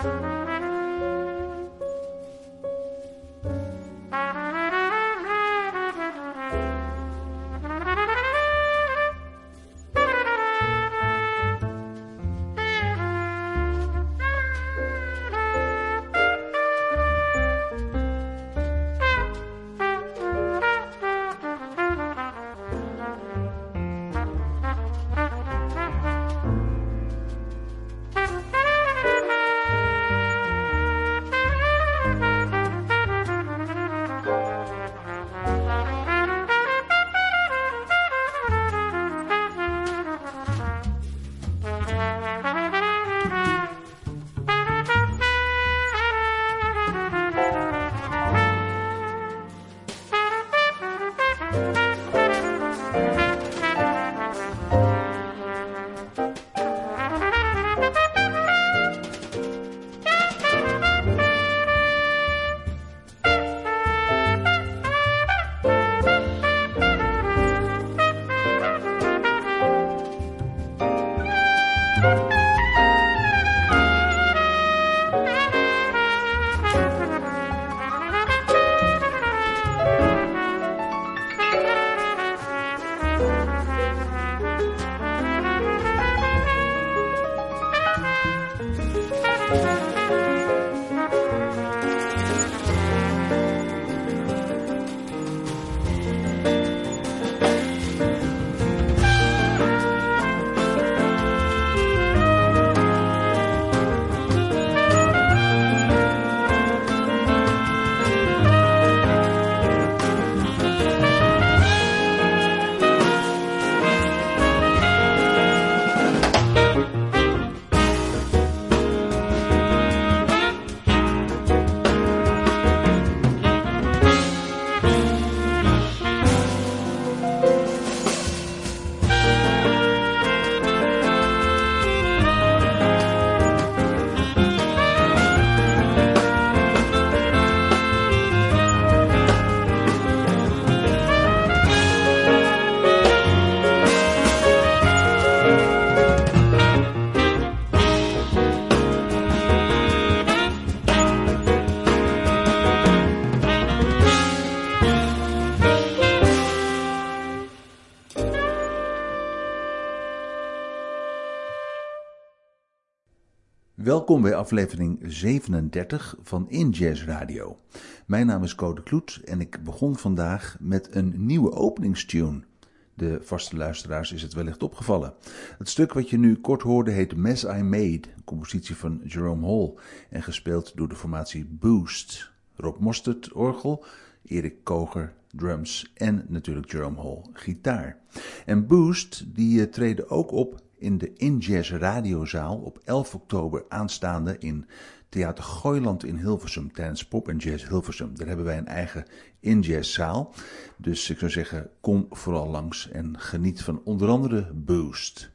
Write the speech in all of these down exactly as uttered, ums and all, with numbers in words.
Welkom bij aflevering zevenendertig van In Jazz Radio. Mijn naam is Code Kloet en ik begon vandaag met een nieuwe openingstune. De vaste luisteraars is het wellicht opgevallen. Het stuk wat je nu kort hoorde heet Mess I Made, een compositie van Jerome Hall en gespeeld door de formatie Boost. Rob Mostert, orgel, Erik Koger, drums en natuurlijk Jerome Hall, gitaar. En Boost die treden ook op in de In Jazz Radiozaal op elf oktober aanstaande in Theater Gooiland in Hilversum tijdens Pop en Jazz Hilversum. Daar hebben wij een eigen In Jazz zaal. Dus ik zou zeggen, kom vooral langs en geniet van onder andere Boost.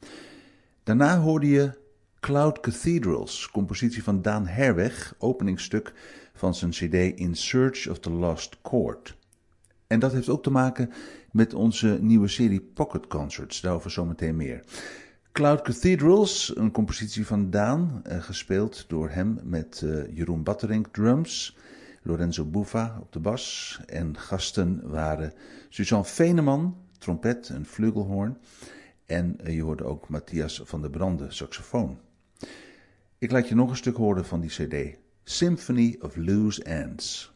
Daarna hoorde je Cloud Cathedrals, compositie van Daan Herweg, openingsstuk van zijn cd In Search of the Lost Chord. En dat heeft ook te maken met onze nieuwe serie Pocket Concerts, daarover zometeen meer. Cloud Cathedrals, een compositie van Daan, eh, gespeeld door hem met uh, Jeroen Batterink drums, Lorenzo Buffa op de bas en gasten waren Suzanne Veneman, trompet en flugelhoorn en uh, je hoorde ook Matthias van der Brande, saxofoon. Ik laat je nog een stuk horen van die cd, Symphony of Loose Ends.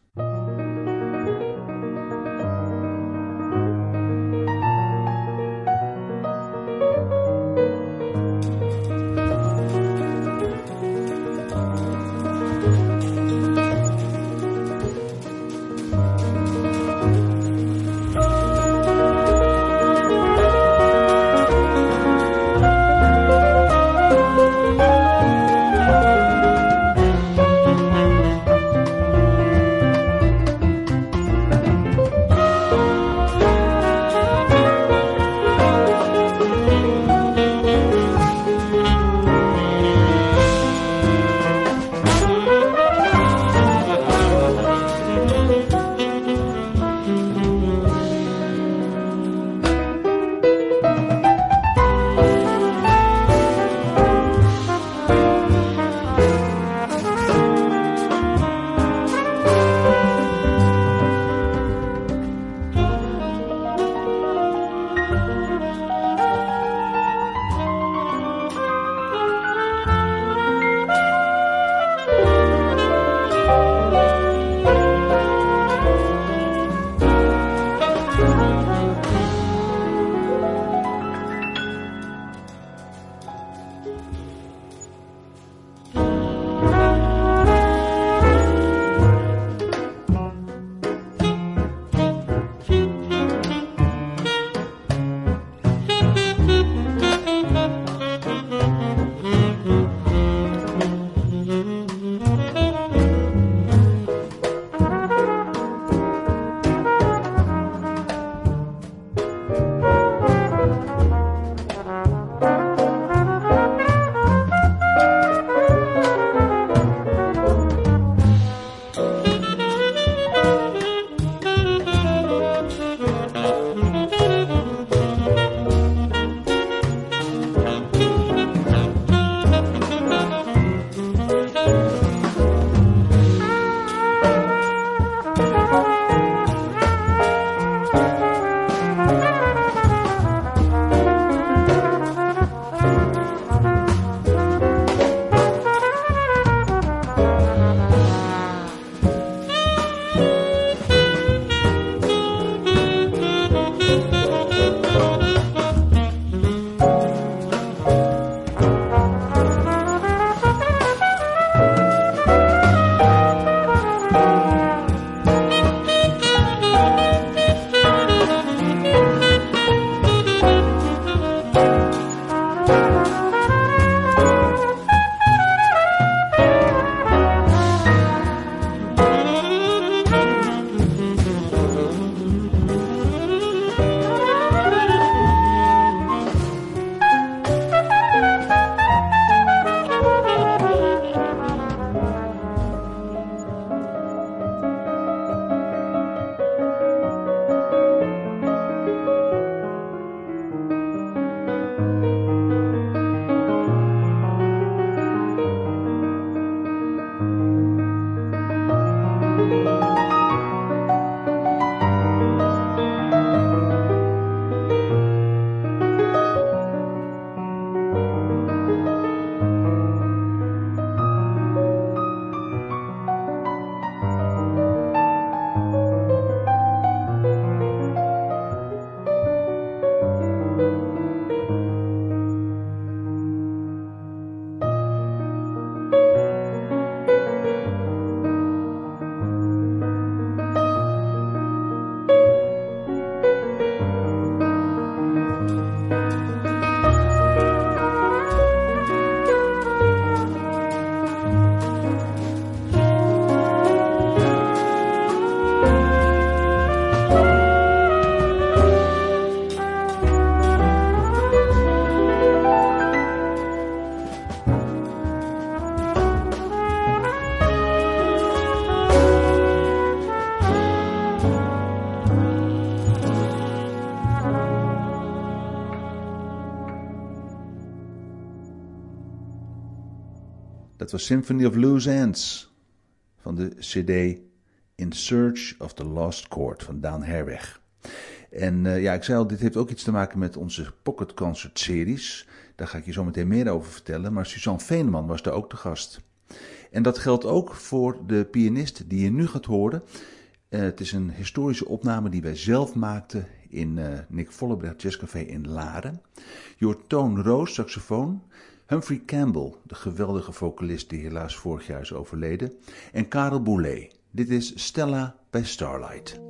Dat was Symphony of Loose Ends van de cd In Search of the Lost Chord van Daan Herweg. En uh, ja, ik zei al, dit heeft ook iets te maken met onze Pocket Concert series. Daar ga ik je zo meteen meer over vertellen. Maar Suzanne Veneman was daar ook te gast. En dat geldt ook voor de pianist die je nu gaat horen. Uh, het is een historische opname die wij zelf maakten in uh, Nick Vollebrecht Jazzcafé in Laren. Je hoort Toon Roos, saxofoon. Humphrey Campbell, de geweldige vocalist die helaas vorig jaar is overleden. En Karel Boulet. Dit is Stella bij Starlight.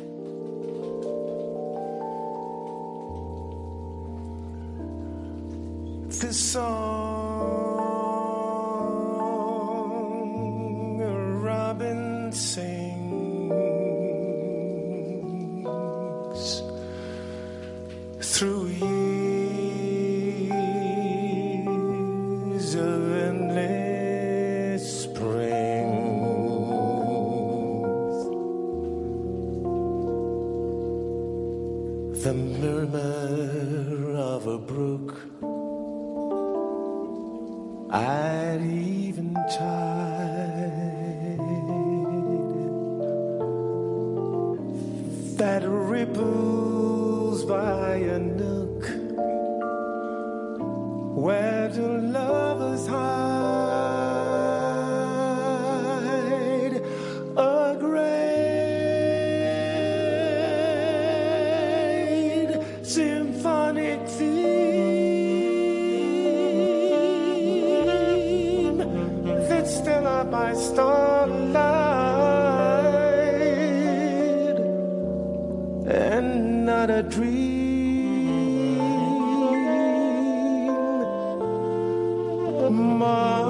This song a robin sings through years of endless springs. The murmur of a brook at eventide that ripples by a nook where the lovers hide, a great symphonic theme that's still up by starlight and not a dream. My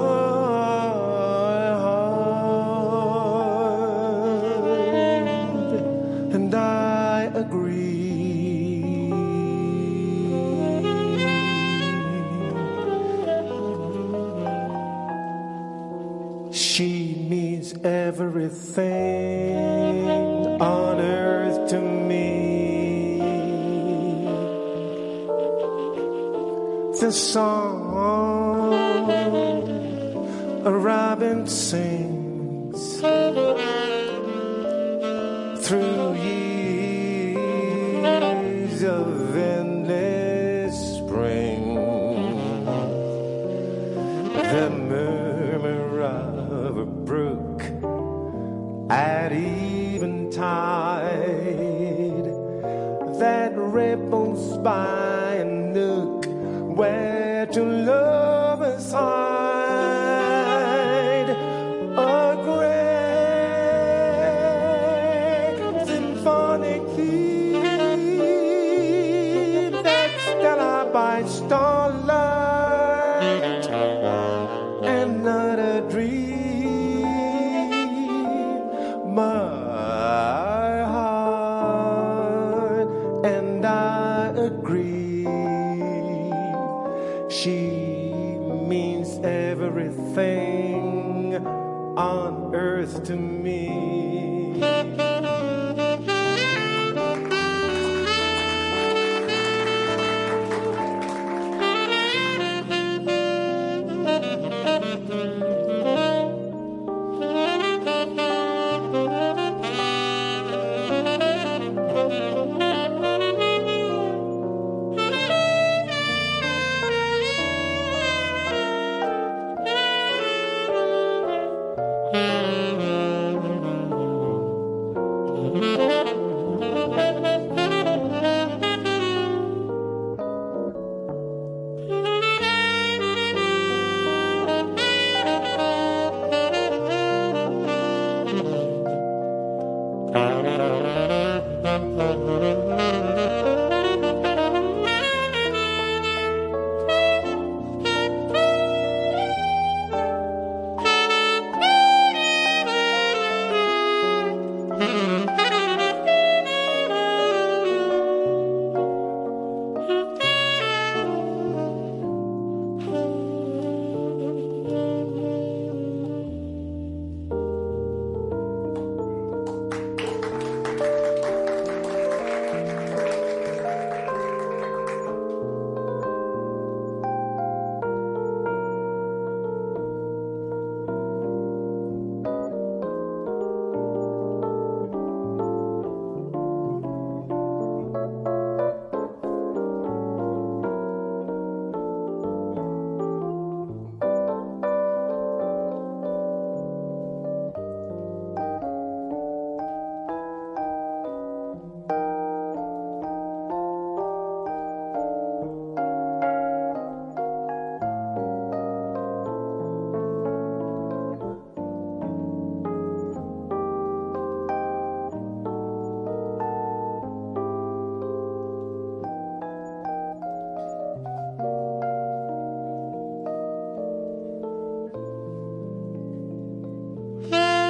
heart and I agree. She means everything on earth to me. The song a robin sings through years of endless spring. The murmur of a brook at eventide that ripples by a nook where two lovers hide, a great symphonic theme that's Stella by starlight and not a dream. My heart and I agree. She means everything on earth to me.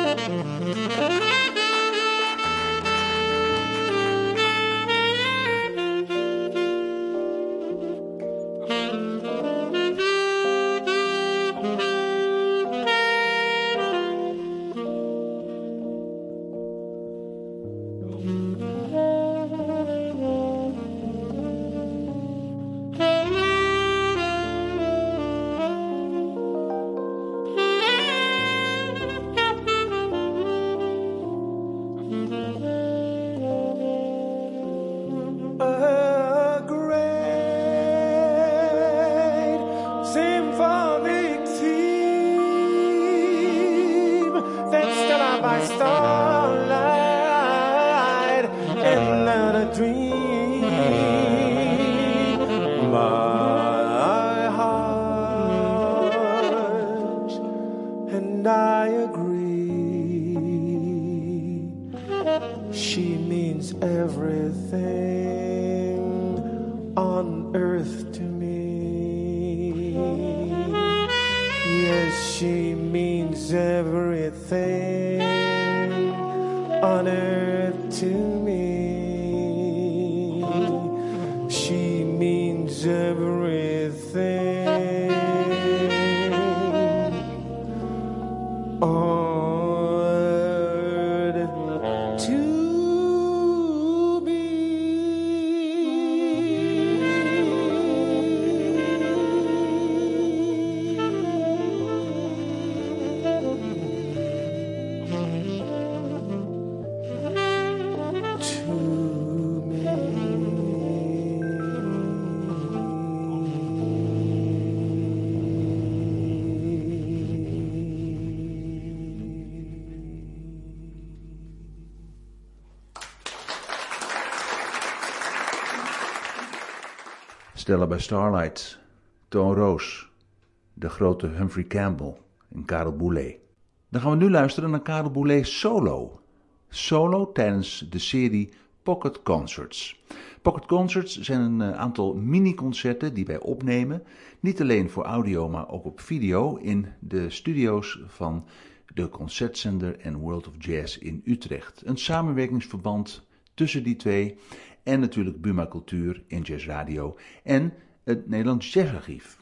Stella by Starlight, Toon Roos, de grote Humphrey Campbell en Karel Boulet. Dan gaan we nu luisteren naar Karel Boulet solo. Solo tijdens de serie Pocket Concerts. Pocket Concerts zijn een aantal mini-concerten die wij opnemen, niet alleen voor audio, maar ook op video in de studio's van de Concertzender en World of Jazz in Utrecht. Een samenwerkingsverband tussen die twee en natuurlijk Buma Cultuur in Jazz Radio en het Nederlands Jazzarchief.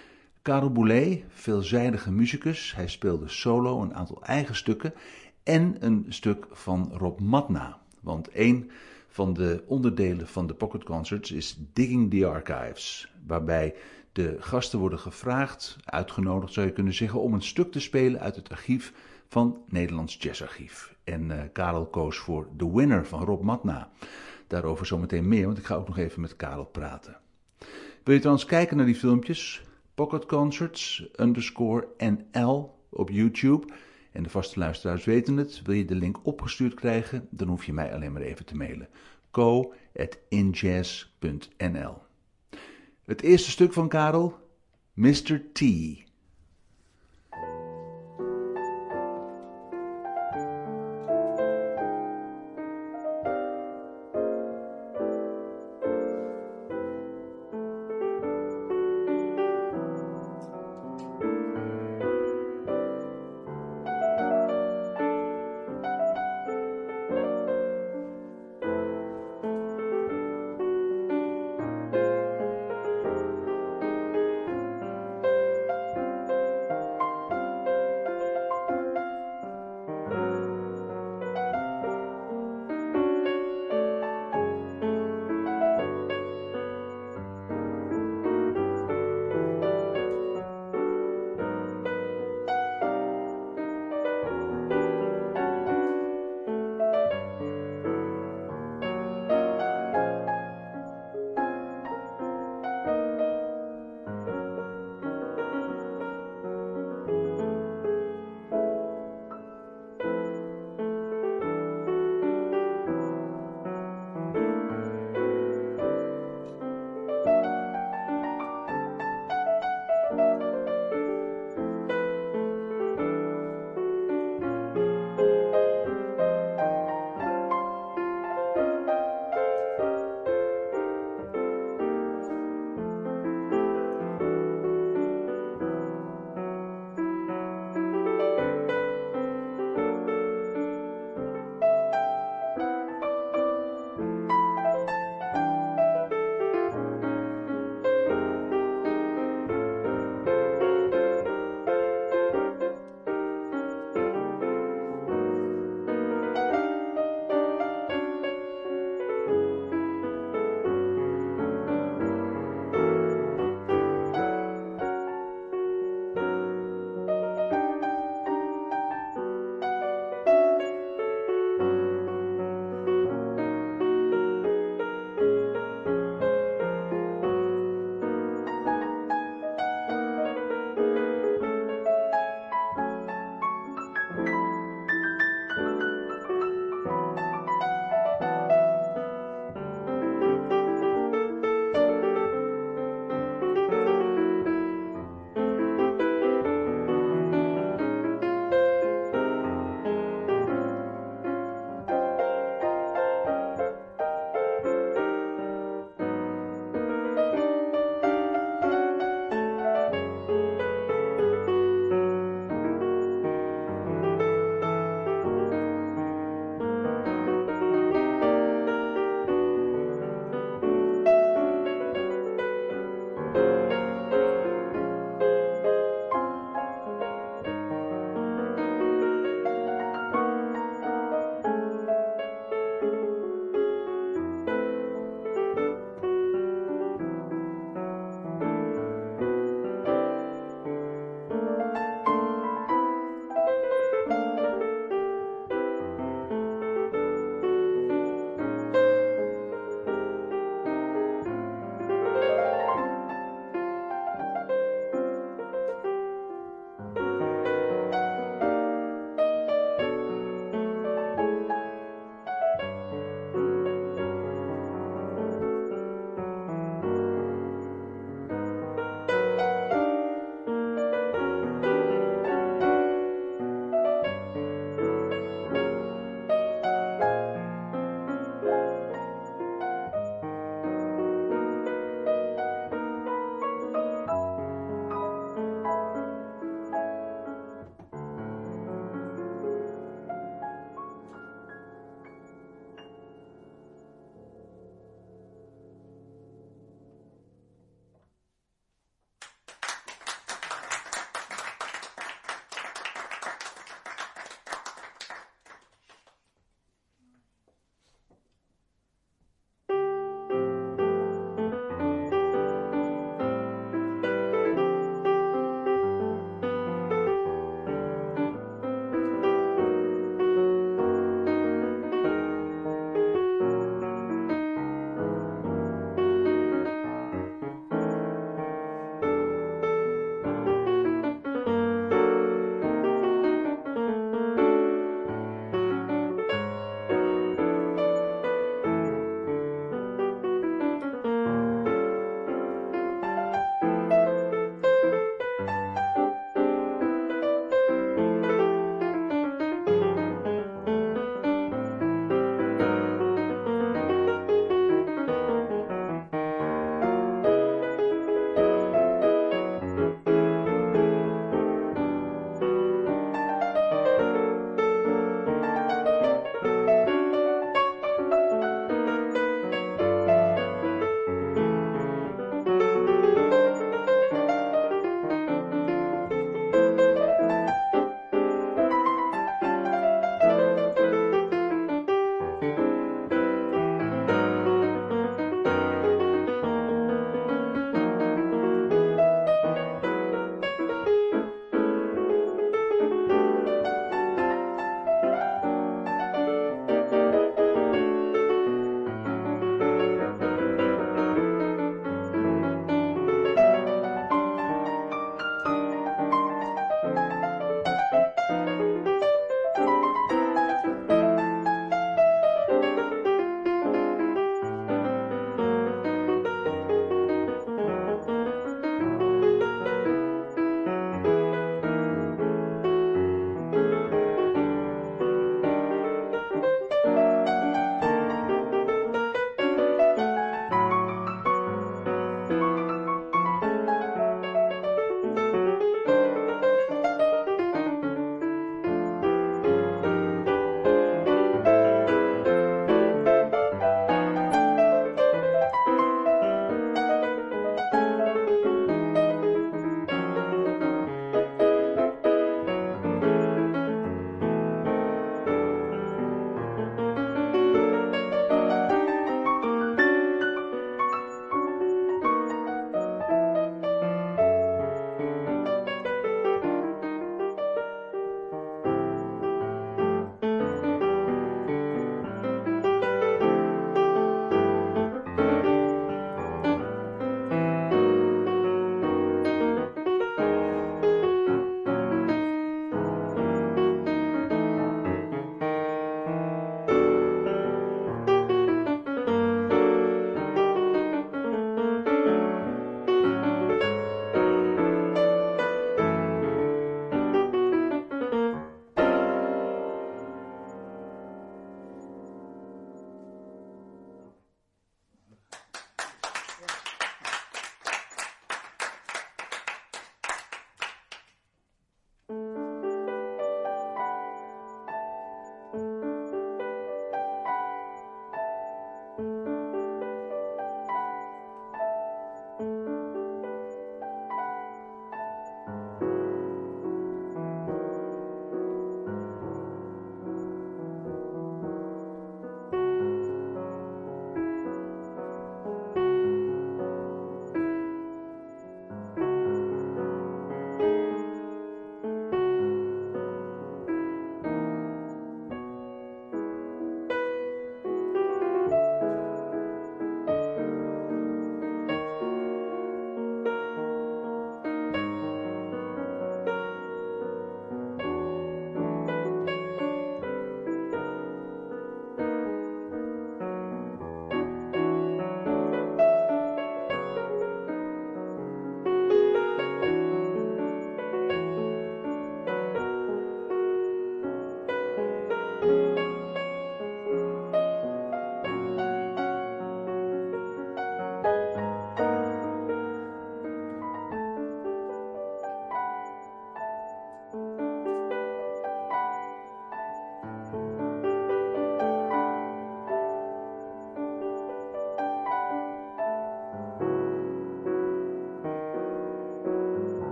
Karel Boulet, veelzijdige muzikus, hij speelde solo een aantal eigen stukken en een stuk van Rob Matna. Want een van de onderdelen van de Pocket Concerts is Digging the Archives, waarbij de gasten worden gevraagd, uitgenodigd zou je kunnen zeggen, om een stuk te spelen uit het archief van Nederlands Jazzarchief. En uh, Karel koos voor The Winner van Rob Matna. Daarover zometeen meer, want ik ga ook nog even met Karel praten. Wil je trouwens kijken naar die filmpjes? Pocket Concerts underscore N L op YouTube. En de vaste luisteraars weten het. Wil je de link opgestuurd krijgen? Dan hoef je mij alleen maar even te mailen. co at injazz punt n l. Het eerste stuk van Karel, mister T.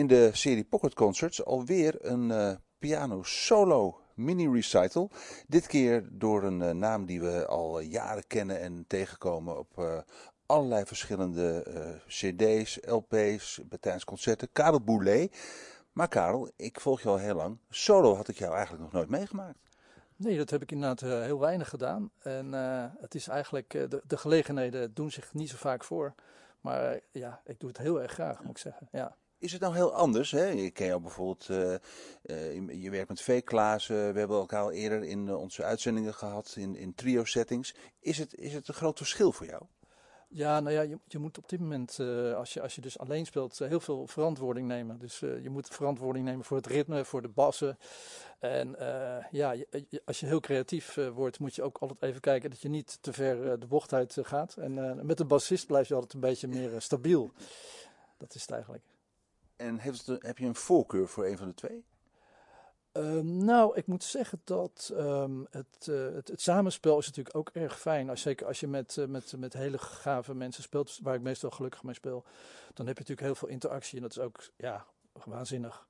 In de serie Pocket Concerts alweer een uh, piano solo mini-recital. Dit keer door een uh, naam die we al uh, jaren kennen en tegenkomen op uh, allerlei verschillende uh, cd's, L P's, tijdens concerten. Karel Boulé. Maar Karel, ik volg je al heel lang. Solo had ik jou eigenlijk nog nooit meegemaakt. Nee, dat heb ik inderdaad uh, heel weinig gedaan. En uh, het is eigenlijk, uh, de, de gelegenheden doen zich niet zo vaak voor. Maar uh, ja, ik doe het heel erg graag, moet ik zeggen. Ja. Is het nou heel anders? Hè? Ik ken jou bijvoorbeeld, uh, uh, je werkt met V. Klaassen. We hebben elkaar al eerder in uh, onze uitzendingen gehad, in, in trio settings. Is het, is het een groot verschil voor jou? Ja, nou ja, je, je moet op dit moment, uh, als, je, als je dus alleen speelt, uh, heel veel verantwoording nemen. Dus uh, je moet verantwoording nemen voor het ritme, voor de bassen. En uh, ja, je, je, als je heel creatief uh, wordt, moet je ook altijd even kijken dat je niet te ver uh, de bocht uit uh, gaat. En uh, met de bassist blijf je altijd een beetje meer uh, stabiel. Dat is het eigenlijk. En heeft het, heb je een voorkeur voor een van de twee? Uh, nou, ik moet zeggen dat um, het, uh, het, het samenspel is natuurlijk ook erg fijn. Als, zeker als je met, uh, met, met hele gave mensen speelt, waar ik meestal gelukkig mee speel, dan heb je natuurlijk heel veel interactie. En dat is ook ja, waanzinnig.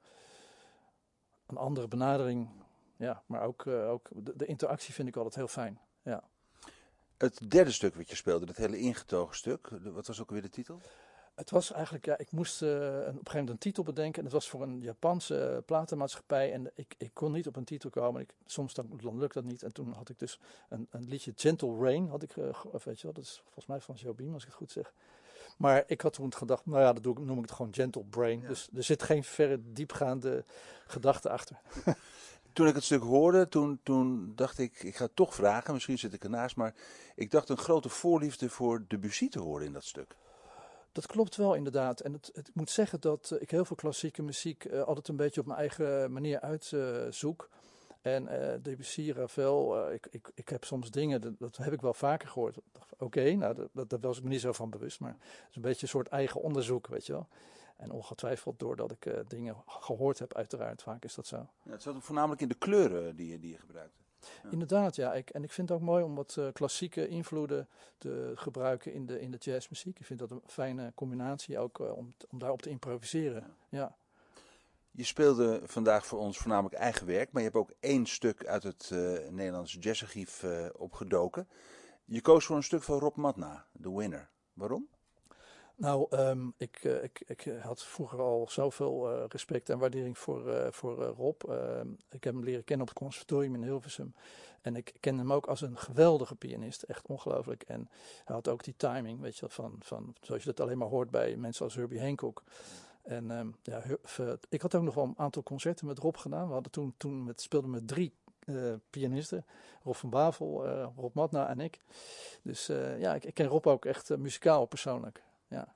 Een andere benadering, ja, maar ook, uh, ook de, de interactie vind ik altijd heel fijn. Ja. Het derde stuk wat je speelde, dat hele ingetogen stuk, wat was ook weer de titel? Het was eigenlijk, ja, ik moest uh, een, op een gegeven moment een titel bedenken. En dat was voor een Japanse uh, platenmaatschappij. En ik, ik kon niet op een titel komen. Ik, soms dan, dan lukt dat niet. En toen had ik dus een, een liedje Gentle Rain. Had ik, uh, of weet je wel, dat is volgens mij van Jobim, als ik het goed zeg. Maar ik had toen gedacht, nou ja, dat doe ik, noem ik het gewoon Gentle Brain. Ja. Dus er zit geen verre diepgaande gedachte achter. Toen ik het stuk hoorde, toen, toen dacht ik, ik ga het toch vragen. Misschien zit ik ernaast. Maar ik dacht een grote voorliefde voor Debussy te horen in dat stuk. Dat klopt wel inderdaad. En het, het, ik moet zeggen dat uh, ik heel veel klassieke muziek uh, altijd een beetje op mijn eigen manier uitzoek. Uh, en uh, Debussy, Ravel, uh, ik, ik, ik heb soms dingen, dat, dat heb ik wel vaker gehoord. Oké, okay, nou, dat, dat, dat was ik me niet zo van bewust, maar het is een beetje een soort eigen onderzoek, weet je wel. En ongetwijfeld doordat ik uh, dingen gehoord heb, uiteraard, vaak is dat zo. Ja, het zat voornamelijk in de kleuren die je, die je gebruikte. Ja. Inderdaad, ja. Ik, en ik vind het ook mooi om wat uh, klassieke invloeden te gebruiken in de, in de jazzmuziek. Ik vind dat een fijne combinatie ook uh, om, om daarop te improviseren. Ja. Ja. Je speelde vandaag voor ons voornamelijk eigen werk, maar je hebt ook één stuk uit het uh, Nederlandse jazzarchief uh, opgedoken. Je koos voor een stuk van Rob Matna, The Winner. Waarom? Nou, um, ik, uh, ik, ik had vroeger al zoveel uh, respect en waardering voor, uh, voor uh, Rob. Uh, ik heb hem leren kennen op het conservatorium in Hilversum. En ik ken hem ook als een geweldige pianist, echt ongelooflijk. En hij had ook die timing, weet je, van, van zoals je dat alleen maar hoort bij mensen als Herbie Hancock. En um, ja, ik had ook nog wel een aantal concerten met Rob gedaan. We hadden toen, toen met, speelden met drie uh, pianisten. Rob van Bavel, uh, Rob Matna en ik. Dus uh, ja, ik, ik ken Rob ook echt uh, muzikaal persoonlijk. Ja.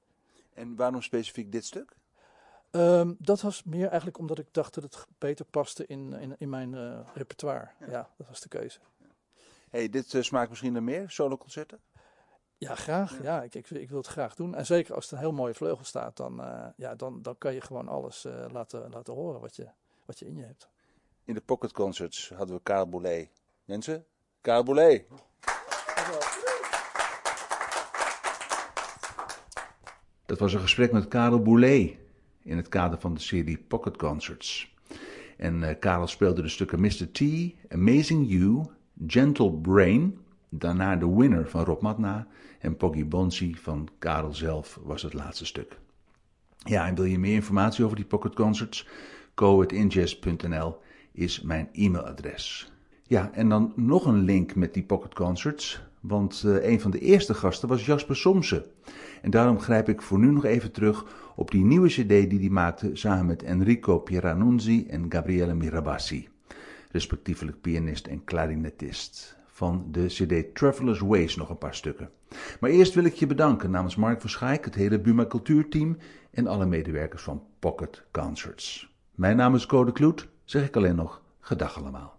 En waarom specifiek dit stuk? Um, dat was meer eigenlijk omdat ik dacht dat het beter paste in, in, in mijn uh, repertoire. Ja. ja, dat was de keuze. Ja. Hey, dit uh, smaakt misschien naar meer soloconcerten? Ja, graag. Ja, ja ik, ik, ik wil het graag doen. En zeker als het een heel mooie vleugel staat, dan, uh, ja, dan, dan kan je gewoon alles uh, laten, laten horen wat je, wat je in je hebt. In de Pocket Concerts hadden we Karel Boulé. Mensen, Karel Boulé. Dat was een gesprek met Karel Boulé in het kader van de serie Pocket Concerts. En uh, Karel speelde de stukken mister T, Amazing You, Gentle Brain, daarna The Winner van Rob Matna en Poggy Bonzi van Karel zelf was het laatste stuk. Ja, en wil je meer informatie over die Pocket Concerts? co at injazz punt n l is mijn e-mailadres. Ja, en dan nog een link met die Pocket Concerts, want uh, een van de eerste gasten was Jasper Somsen. En daarom grijp ik voor nu nog even terug op die nieuwe cd die hij maakte samen met Enrico Pieranunzi en Gabriele Mirabassi, respectievelijk pianist en clarinetist. Van de cd Traveler's Ways nog een paar stukken. Maar eerst wil ik je bedanken namens Mark van Schaik, het hele Buma Cultuurteam en alle medewerkers van Pocket Concerts. Mijn naam is Code Kloet, zeg ik alleen nog gedag allemaal.